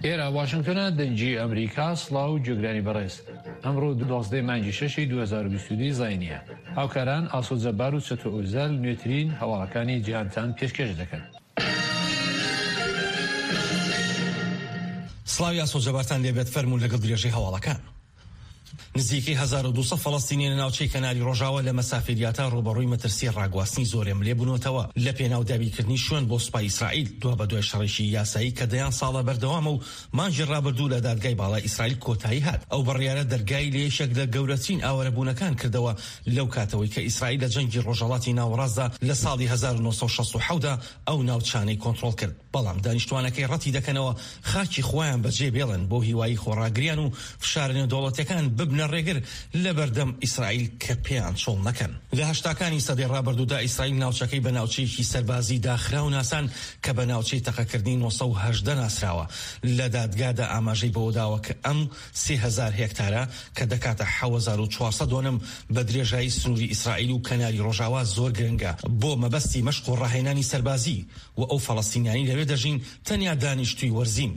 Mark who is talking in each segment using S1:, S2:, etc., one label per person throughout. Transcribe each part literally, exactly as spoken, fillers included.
S1: ئێرە واشنگتنە دەنجی ئەمریکا سڵاو و جێگرانی بەڕێز ئەمڕۆ دوازدەی مانگی شەشی دوو هەزار و بیست و دوو زاینیە هاوکاران ئاسۆزەبار و چەتۆ ئۆزەل نوێترین هەواڵەکانی جیهانتان پێشکەش دەکەن.
S2: سڵاوی ئاسۆزەبارتان لێبێت فەرموو لەگەڵ درێژەی هەواڵەکان. نزیکەی هەزار و دووسەد فەڵەستینیە لە ناوچەی کەناری ڕۆژاوە لە مەسافریاتە ڕوبەڕووی مەترسی ڕاگواستنی زۆرێم لێبوونەوەتەوە لە پێناو دابینکردنی شوێن بۆ سوپای ئیسرائیل دوا بە دوای شەڕێکی یاسایی کە دەیان ساڵە بەردەوامە و مانگی ڕابردوو لە دادگای باڵای ئیسرائیل کۆتایی هات. ئەو بڕیارە دەرگای لە یەکێک لە گەورەترین ئاوەرەبوونەکان کردەوە لەو کاتەوەی کە ئیسرائیل لە جەنگی ڕۆژهەڵاتی ناوەڕاستدا لە ساڵی هەزار و نۆ سەد و شەست و حەوتدا ئەو ناوچانەی کۆنتڕۆڵ کرد. بەڵام دانیشتوانەکەی ڕەتی دەکەنەوە خاکی خۆیان بەجێ بێڵن بۆ هیوایی خۆڕاگریان و فشارە نێودەوڵەتیەکان ببنە ڕێگر لەبەردەم ئیسرائیل کە پێیان چۆڵ نەکەن. لە هەشتاکانی سەدەی ڕابردوودا ئیسرائیل ناوچەکەی بە ناوچەیەکی سەربازی داخرا و ناسان کە بە ناوچەی تەقەکردنی نۆ سەد و هەژدە ناسراوە. لە دادگادا ئاماژەی بەوە داوە کە ئەم سێ هەزار هێکتارە کە دەکاتە حەوت هەزار و چوارسەد دۆنم بە درێژایی سنووری ئیسرائیل و کەناری ڕۆژاوا زۆر گرنگە بۆ مەبەستی مەشق و ڕاهێنانی سەربازی و ئەو فەڵەستینیانی لەوێ دەژین تەنیا دانیشتووی وەرزین.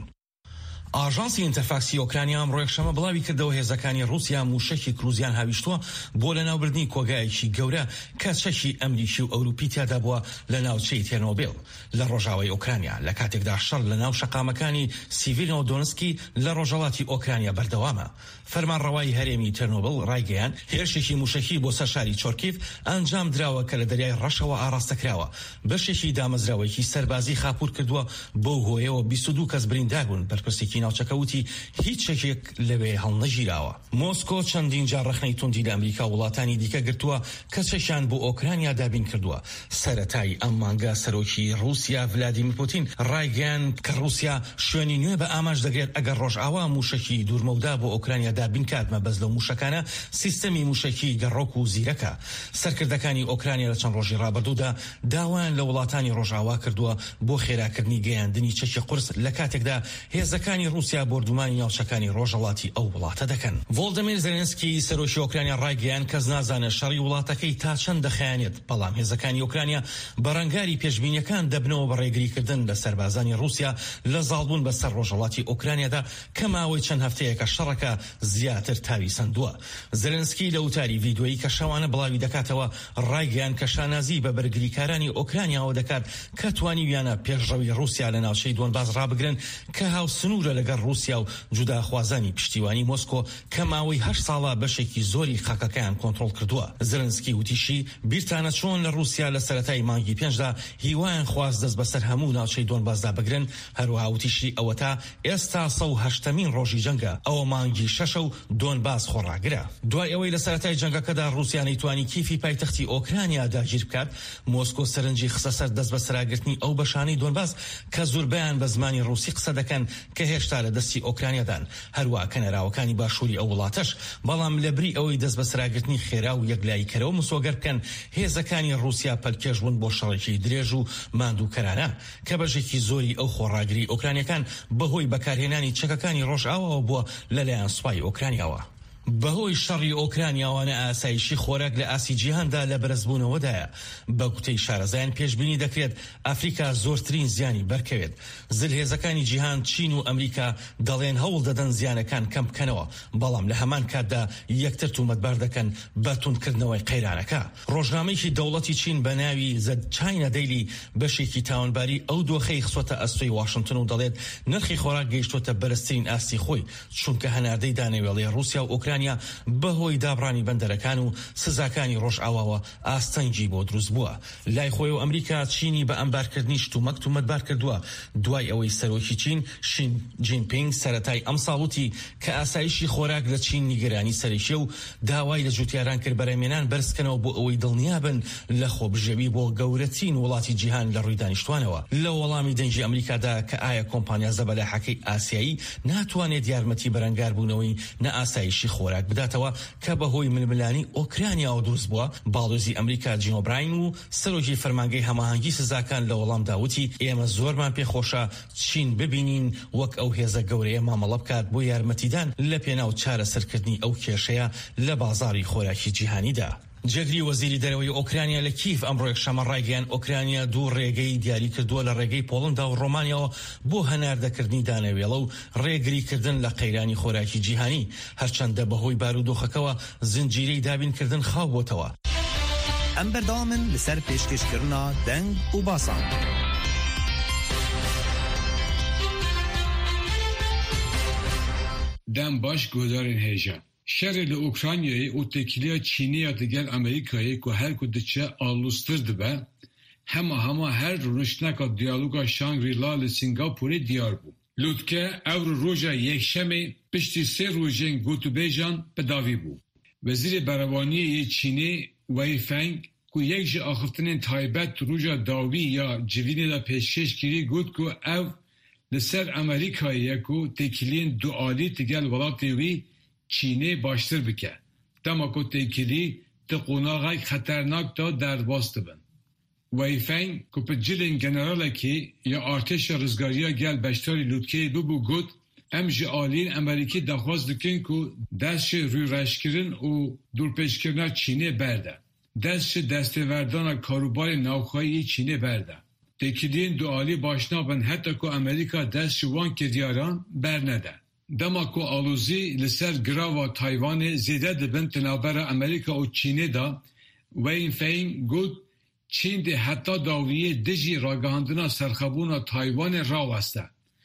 S2: ئاژانسی ئینتەرفاکسی ئۆکرانیا ئەمڕۆ یەکشەمە بڵاوی کردەوە هێزەکانی رووسیا موشەکی کروزیان هاویشتووە بۆ لەناوبردنی کۆگایەکی گەورە کە چەشی ئەمریکی و ئەوروپی تیادا بووە لە ناوچەی تێرنۆبیل لە ڕۆژاوای ئۆکرانیا لە کاتێکدا شەڕ لە ناو شەقامەکانی سیڤیلنەوە دۆنسکی لە ڕۆژهەڵاتی ئۆکرانیا بەردەوامە. فەرمانڕەوای هەرێمی تێرنۆبیل ڕایگەیان هێرشێکی موشەکی بۆ سەر شاری چۆرکیف ئەنجام دراوە کە لە دەریای ڕەشەوە ئاراستەکراوە. بەشێکی دامەزراوەیەکی سەربازی خاپور کردووە بەو هۆیەوە بیست و دوو کەس بریندار بوون. بەرپرسێکی ناوچەکە وتی هیچ شەکێک لەوێ هەڵنەگیراوە. مۆسکۆ چەندین جار ڕەخنەی توندی لە ئەمریکا و وڵاتانی دیکە گرتووە کە چەشیان بۆ ئۆکرانیا دابین کردووە. سەرەتای ئەم مانگە سەرۆکی رووسیا ڤلادیمیر پوتین ڕایگەیان کە رووسیا شوێنی نوێ بە ئاماژ دەگرێت ئەگەر ڕۆژئاوا موشەکی دوورمەودا بۆ ئۆکرانیا دابین کاتمە بەس لەو موشەکانە سیستەمی موشەکی گەڕۆک و زیرەکە. سەرکردەکانی ئۆکرانیا لە چەند ڕۆژی ڕابردوودا داوایان لە وڵاتانی ڕۆژئاوا کردووە بۆ خێراکردنی گەیاندنی چەکی قورس لە کاتێکدا هێزەکانی رووسیا بردومانی ناوچەکانی ڕۆژهەڵاتی ئەو وڵاتە دەکەن. ڤۆڵدەمیر زێلێنسکی سەرۆکی ئۆکرانیا ڕایگەیان کەس نازانێت شەڕی وڵاتەکەی تا چەند دەخایەنێت بەڵام هێزەکانی ئۆکرانیا بەڕەنگاری پێشبینیەکان دەبنەوە بە ڕێگریکردن لە سەربازانی رووسیا لە زاڵبوون بەسەر ڕۆژهەڵاتی ئۆکرانیادا کە ماوەی چەند هەفتەیەکە شەڕەکە زیاتر تاوی سندووە. زێلێنسکی لە وتاری ڤیدیۆیی کە شەوانە بڵاوی دەکاتەوە ڕایگەیان کە شانازی بە بەرگریکارانی ئۆکرانیاوە دەکات کە توانیویانە پێشڕەوی رووسیا لە ناوچەی دۆنباس ڕابگرن کە هاوسنوورە لەگەڵ رووسیا و جوداخوازانی پشتیوانی مۆسکۆ کە ماوەی هەشت ساڵە بەشێکی زۆری خاکەکەیان کۆنتڕۆڵ کردووە. زێلێنسکی وتیشی بیرتانە چۆن لە رووسیا لە سەرەتای مانگی پێنجدا هیوایان خواست دەست بەسەر هەموو ناوچەی دۆنباسدا بگرن. هەروەها وتیشی ئەوە تا ئێستا سەد و هەشتەمین ڕۆژی جەنگە ئەوە مانگی شەشە و دۆنباس خۆڕاگرە. دوای ئەوەی لە سەرەتای جەنگەکەدا رووسیا نەیتوانی کیفی پایتەختی ئۆکرانیا داگیر بکات مۆسکۆ سەرنجی خستە سەر دەست بە سەراگرتنی ئەو بەشانەی دۆنباس کە زۆربیان بە زمانی رووسی قسە دەکەن کە هێشتا لە دەستی ئۆکرانیادان. هەروە کەنەراوەکانی باشووری ئەو وڵاتەش بەڵام لەبری ئەوەی دەست بە سەراگرتنی خێرا و یەکلاییکەرەوە مسۆگەر بکەن هێزەکانی رووسیا پەلکێش بوون بۆ شەڕێکی درێژ و ماندووکەرانە کە بەشێکی زۆری ئەو خۆڕاگری ئۆکرانیەکان بەهۆی بەکارهێنانی چەکەکانی ڕۆژئاواوە بووە لەلایەن سوپای ئۆکرانیاوە. بەهۆی شەڕی ئۆکرانیاوانە ئاسایشی خۆراک لە ئاسی جیهاندا لە بەرزبوونەوەدایە. بە گوتەی شارەزایان پێشبینی دەکرێت ئەفریقا زۆرترین زیانی بەرکەوێت. زلهێزەکانی جیهان چین و ئەمریکا دەڵێن هەوڵ دەدەن زیانەکان کەم بکەنەوە بەڵام لە هەمان کاتدا یەکتر تومەتبار دەکەن بە توندکردنەوەی قەیرانەکە. ڕۆژنامەیەکی دەوڵەتی چین بە ناوی زە چاینە دەیلی بەشێکی تاوانباری ئەو دۆخەی خسۆتە ئەستۆی واشنگتن و دەڵێت نرخی خۆراک گەیشتۆتە بەرزترین ئاستی خۆی چونکە هەناردەی دانەوێڵی رووسیا و ئۆکرانیا بەهۆی دابڕانی بەندەرەکان و سزاکانی ڕۆژئاواوە ئاستەنگی بۆ دروست بووە. لای خۆی و ئەمریکا چینی بە ئەمبارکردنی شتومەک تومەتبار کردووە دوای ئەوەی سەرۆکی چین شین جینپینگ سەرەتای ئەم ساڵوتی کە ئاسایشی خۆراک لە چین نیگەرانی سەرەکیە و داوای لە جوتیاران کرد بەرەمێنان بەرزکەنەوە بۆ ئەوەی دڵنیابن لە خۆبژێوی بۆ گەورەترین وڵاتی جیهان لە ڕووی دانیشتوانەوە. لە وەڵامی دەنجی ئەمریکادا کە ئایا کۆمپانیا زەبەلاحەکەی ئاسیایی ناتوانێت یارمەتی بەرەنگاربوونەوەی نەئاسایشی خۆراک بداتەوە کە بەهۆی ململانی ئۆکرانیاوە دروست بووە. باڵۆزی ئەمریکا جین ئۆبراین و سەرۆکی فەرمانگەی هەماهەنگی سزاکان لە وەڵام داوتی ئێمە زۆرمان پێخۆشە چین ببینین وەک ئەو هێزە گەورەیە مامەڵە بکات بۆ یارمەتیدان لە پێناو چارەسەرکردنی ئەو کێشەیە لە بازاڕی خۆراکی جیهانیدا. جگری وەزیری دەرەوەی ئۆکرانیا لە کیف ئەمڕۆ یەکشەمە ڕایگەیاند ئۆکرانیا دوو ڕێگەی دیاری کردووە لە ڕێگەی پۆڵندا و ڕۆمانیاوە بۆ هەناردەکردنی دانەوێڵە و ڕێگریکردن لە قەیرانی خۆراکی جیهانی، هەرچەندە بەهۆی بارودۆخەکەوە زنجیرەی دابینکردن خاو بۆتەوە.
S3: ئەم بەردەوامن لەسەر پێشکەشکردنا دەنگ و باسان.
S4: دەم باش گۆدارên hêja. Şerê li Ukraynayê û têkiliya Çînê digel Amerîkayê ku her ku diçe alûstir dibe, hema hema her rûniştneka diyaloga Shangri-La li Singapurê diyar bû. Lûtke ew roja yekşemê piştî sê rojên gotûbêjan bidavî bû. Wezîrê Berevaniyê Çînê Wei Feng ku yek ji axiftinên taybet roja dawî ya civînê de pêşkêş kirî got ku ew li ser Amerîkayê ku têkiliyên dualî digel welatê wî Çînê baştir bike. Dema ku têkilî di qonaxek xeternak da derbas dibin. Wei Feng ku pi cilên generalekî ya artêşa rizgariya gel beşdarî Lûtkeyê bibû got, em ji aliyên Amerîkî daxwaz dikin ku dest ji rûreşkirin û dûrpêşkirina Çînê berde. Dest ji destêverdana karûbarê navxwayî Çînê berde. Têkiliyên dualî başnabin heta ku Amerîka dest ji wan kirdiyaran bernede. Dema ku alûzî li ser girava Taywanê zêde dibin tinabera Amerîka û Çînê da, Wei Feng got Çîn dê heta dawiyê dijî ragihandina serxebûna Taywanê raweste.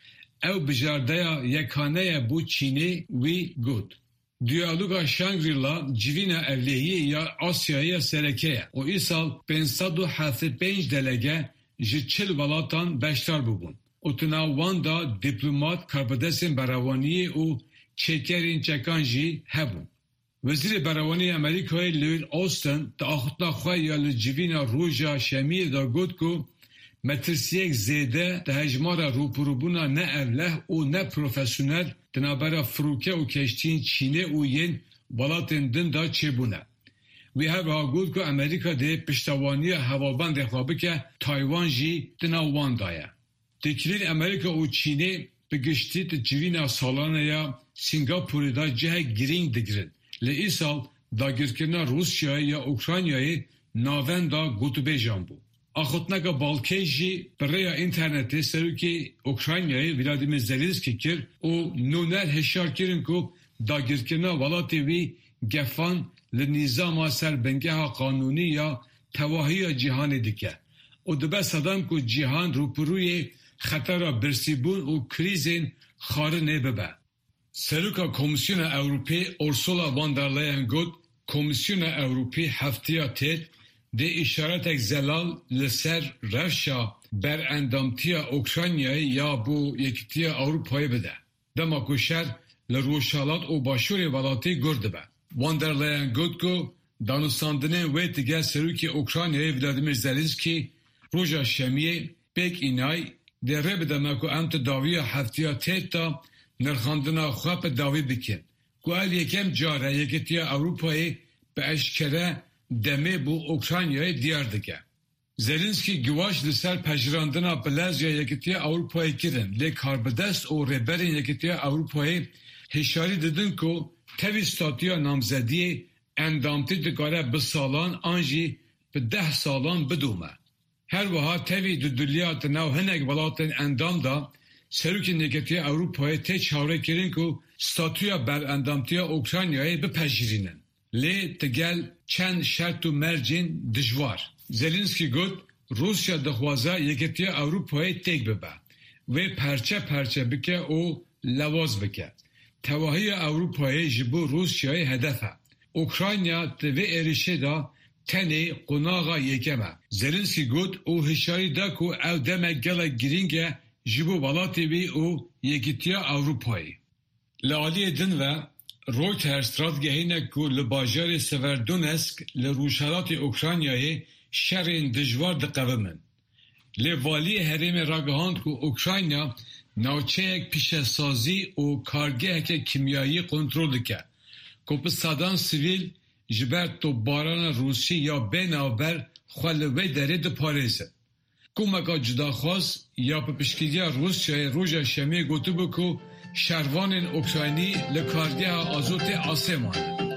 S4: Ew bijardeya yekhaneye bû Çînê wî got. Diyaloga Shangri-La civîna evlehiyê ya Asyayê serekeye û îsal pênc sed û heftê pênc delege ji çil welatan beşdar bûbûn. û tina wan da dîplomat, karbidestên berevaniyê û çêkerên çekan jî hebûn. Wezîrê Berevaniyê Amerîkayê Lloyd Austin di axutina xwe ya li civîna roja şemiyê da got ku metirsiyek zêde di hejmara rûpirûbûna ne evleh û ne profesyonel tinabera firûke û keştiyên Çînê û yên welatên din da çêbûne. Wî hevha got ku Amerîka dê piştevaniya hevabendê xwe bike, Taywan jî di nav wan da ye. Têkiliyên Amerîka û Çînê bi giştî di civîna salaneya Singapurê da cihek girîng digirin. Li îsal dagirkirina Rusyayê ya Ukraynayê navenda gotûbêjan bû. Axutneka Balkê jî bi rêya înternetê serokê Ukraynayê Vladimir Zelenskî kir û nûner hişyar kirin ku dagirkirina welatê wî gefan li nîzama serbingeha qanûnî ya tewahiya cîhanê dike. û dibe sedem ku cîhan rûpirûyê xetera birsîbûn û krîzên xarinê bibe. Seroka Komisyona Ewropê Ursula von der Leyen got, Komisyona Ewropê heftiya têt dê îşaretek zelal li ser rewşa berendamtiya Ukraynayê ya bû Yekîtiya Ewropayê bide. Dema ku şer li rûşalat û başûrê welatê gur dibe. Von der Leyen got ku danûstandinên wê dige serokê Ukraynayê Vladimir Zelenskî roja şemiyê pêk înay dê rê bide me ku em ti dawiya heftiya têt da nirxandina xwe bi dawî bikin. Ku el yekem care Yekîtiya Ewropayê bi eşkere demê bû Ukraynayê diyar dike. Zelenskî giwaş li ser pejirandina bilezya Yekîtiya Ewropayê kirin, lê karbidest û rêberên Yekîtiya Ewropayê hişyarî didin ku tevî statuya namzediyê endamtî dikare bi salan an jî bi deh salan bidûme. Her wiha tevî di dulya di nav hinek welatên endam da serokên Yekîtiya Ewropayê tê çarekirin ku statuya berendamtiya Ukraynayê bipejirînin. Lê digel çend şert û mercên dijwar. Zelenskî got, Rusya dixwaze Yekîtiya Ewropayê têk bibe. Wê perçe perçe bike û lewaz bike. Tewahiya Ewropayê ji bo Rusyayê hedef e. Ukrayna di vê êrişê da tenê qonaxa yekem e. Zelenskî got û hişyarî da ku ew demek gelek girîng e ji bo welatê wî û Yekîtiya Ewropayê. Li aliyê din ve Reuters radgehîne ku li bajarê Severodonetsk li rûşhelatê Ukraynayê şerên dijwar diqevimin. Lê valiyê herêmê ragihand ku Ukrayna navçeyek pîşesazî û kargeheke kimyayî kontrol dike. Ku bi sedan sivîl ji ber topbarana Rûsî ya bênavber xwe li vê derê diparêzin. Komeka cudaxwaz ya bi piştgiriya Rusyayê roja şemiyê gotibû ku şervanên Ukraynî li kargeha azotê asê mane.